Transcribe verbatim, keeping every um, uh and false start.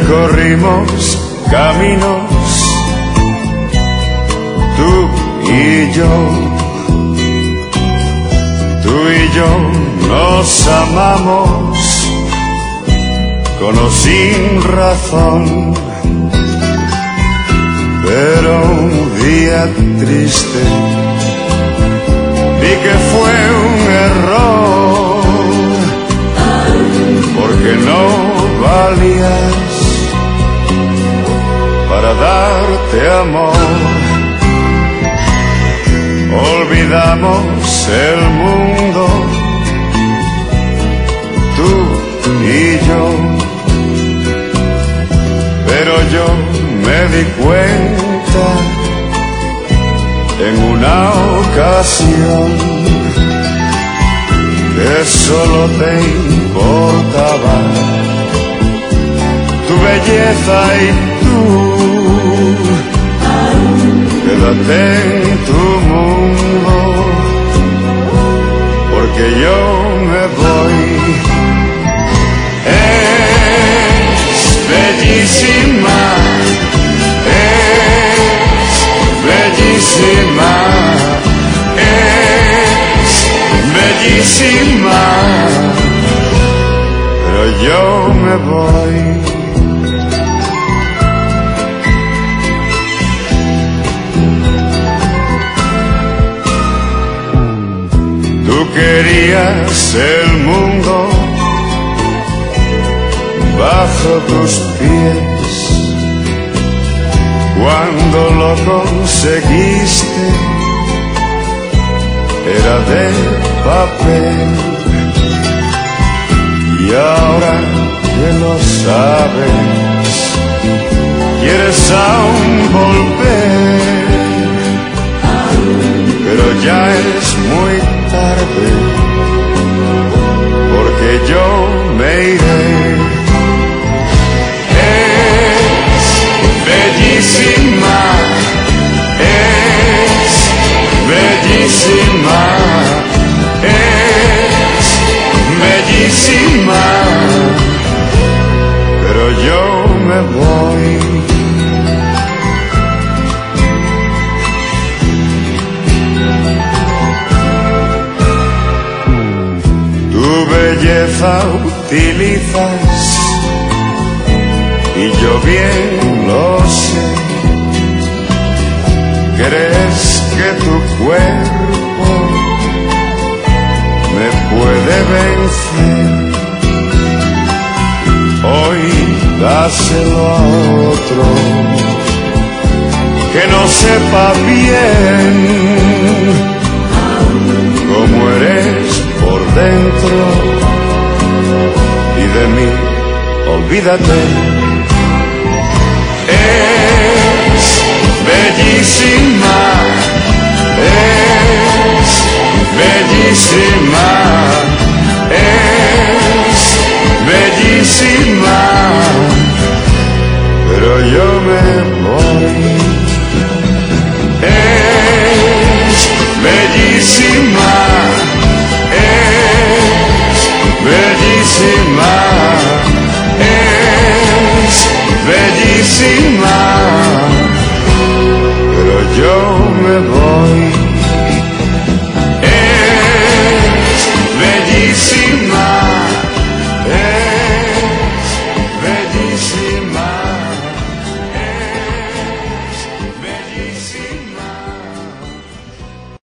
recorrimos caminos, tú y yo, tú y yo nos amamos con o sin razón, pero un día triste vi que fue un error, porque no valías para darte amor. Olvidamos el mundo, tú y yo, pero yo me di cuenta en una ocasión que solo te importaba tu belleza y tú. Quédate en tu mundo, porque yo me voy. Es bellísima, es bellísima, es bellísima, pero yo me voy. Tú querías el mundo bajo tus pies, cuando lo conseguiste era de papel, y ahora que lo sabes quieres aún volver, pero ya es muy tarde, porque yo me iré. Es bellísima, es bellísima, es bellísima, pero yo me voy. Tu belleza utilizas y yo bien lo sé. Crees que tu cuerpo me puede vencer. Hoy dáselo a otro que no sepa bien cómo eres por dentro, y de mí olvídate. Es bellísima, es bellísima, es bellísima, pero yo me voy. Es bellísima, es bellísima.